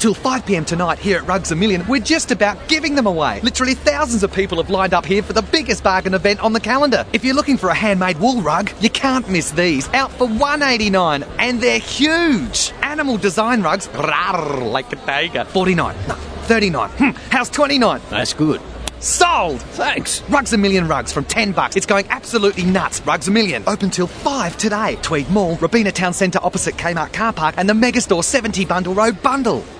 Till 5 p.m. tonight here at Rugs A Million, we're just about giving them away. Literally thousands of people have lined up here for the biggest bargain event on the calendar. If you're looking for a handmade wool rug, you can't miss these. Out for $189, and they're huge. Animal design rugs, rawr, like a tiger. $49, no, $39. How's $29? That's good. Sold! Thanks. Rugs A Million rugs from $10. It's going absolutely nuts. Rugs A Million. Open till 5 today. Tweed Mall, Robina Town Centre opposite Kmart Car Park, and the Megastore 70 Bundle Road Bundle.